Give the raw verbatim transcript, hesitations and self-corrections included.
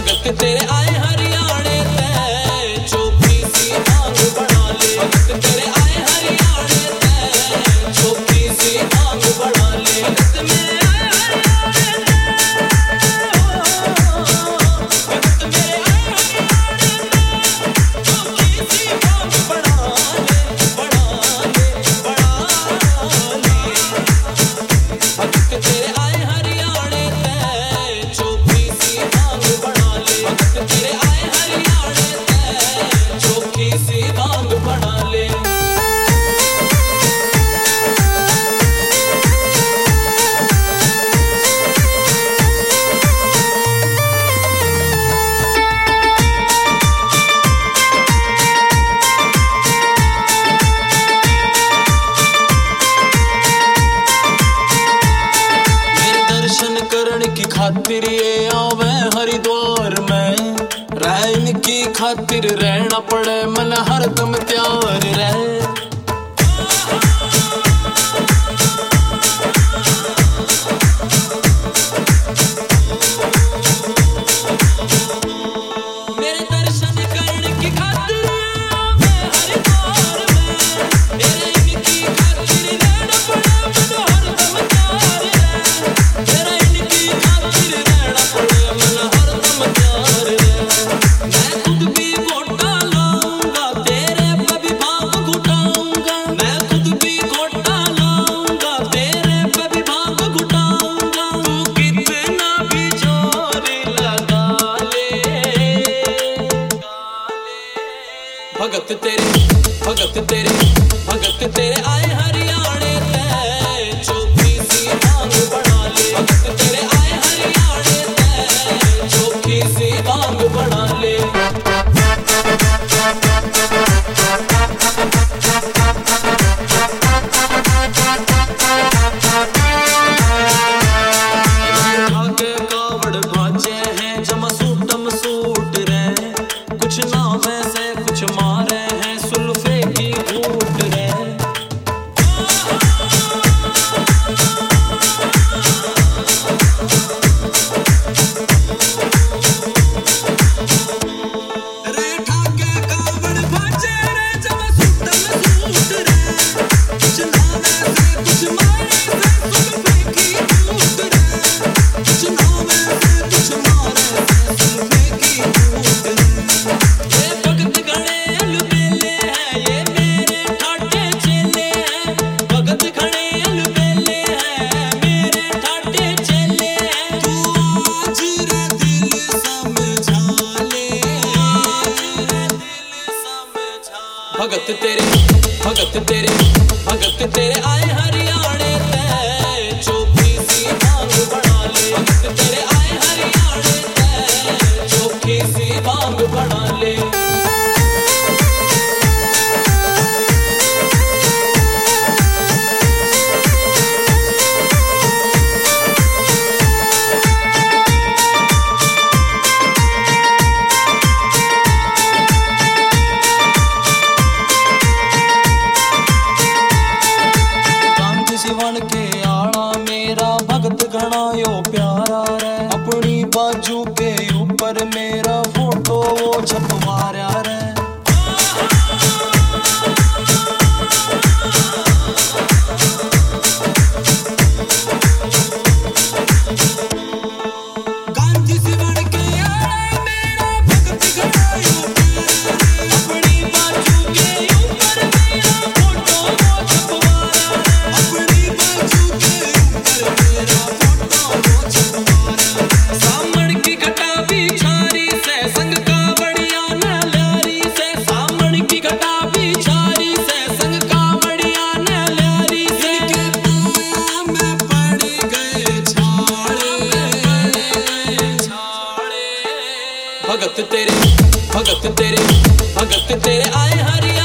भगत तेरे आए हरियाणे ते चौकी सी भांग बना ले। भगत तेरे आए हरियाणे ते चौकी सी भांग बना ले। भगत मेरे आए हरियाणे भगत मेरे आए हरियाणे चौकी सी भांग बना ले बना ले बना ले। भगत तेरे आए हरियाणे ते चौकी सी भांग बना ले। भगत तेरे आए हरियाणे ते चौकी सी भांग बना ले। की खातिर ये आवे हरिद्वार में रहने की खातिर रहना पड़े मन हरदम तैयार रहे। मेरे दर्शन करने की खातिर आवे हरिद्वार में रहने की खातिर रहना पड़े मन हरदम तैयार रहे। भगत तेरे भगत तेरे भगत तेरे आए हरियाणे ते चौकी सी भांग बना ले। भगत तेरे आए हरियाणे ते चौकी सी भांग बना ले। आगे कावड़ भाजे हैं जमा सूटम सूट रे कुछ ना वैसे कुछ मारे हैं सुल्फे की घूट रे। रे ठाके कावड़ भाजे रे जमा सूटम सूट रे कुछ ना वैसे कुछ मारे हैं सुल्फे की घूट रे। कुछ ना वैसे कुछ मारे हैं सुल्फे की घूट रे। ये भगत घणे अलबेले हैं ये मेरे ठाटे चेले हैं। भगत घणे अलबेले हैं मेरे ठाटे चेले हैं। तू आज रे दिल समझा ले आज रे दिल समझा। भगत तेरे भगत तेरे भगत तेरे आए हरियाणे ते चौकी सी भांग बना ले। भगत तेरे आए हरियाणे ते चौकी सी भांग बना ले। गांधी सिवन के आड़ा मेरा भगत घना यो प्यारा रे। अपनी बाजू के ऊपर मेरा फोटो वो छपवारा रे। गांधी सिवन के आड़ा मेरा भगत घना यो प्यारा रे। अपनी बाजू के ऊपर मेरा फोटो वो छपवारा रे। अपनी बाजू के ऊपर मेरा फोटो वो छपवारा रे। सामण की घटा बिछारी से संग कावड़िया न ल्यारी से। सामण की घटा बिछारी से संग कावड़िया न ल्यारी से। इनके पाया में पड़ गए छाड़े छाड़े। भगत तेरे भगत तेरे भगत तेरे आए हरि